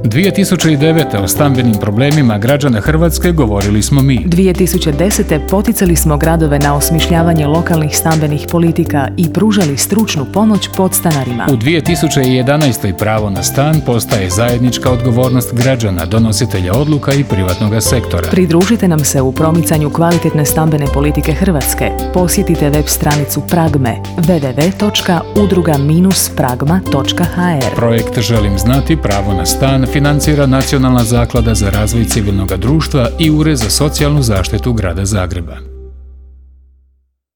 2009. o stambenim problemima građana Hrvatske govorili smo mi. 2010. poticali smo gradove na osmišljavanje lokalnih stambenih politika i pružali stručnu pomoć podstanarima. U 2011. pravo na stan postaje zajednička odgovornost građana, donositelja odluka i privatnog sektora. Pridružite nam se u promicanju kvalitetne stambene politike Hrvatske. Posjetite web stranicu Pragme www.udruga-pragma.hr. Projekt Želim znati, pravo na stan financira Nacionalna zaklada za razvoj civilnog društva i Ured za socijalnu zaštitu grada Zagreba.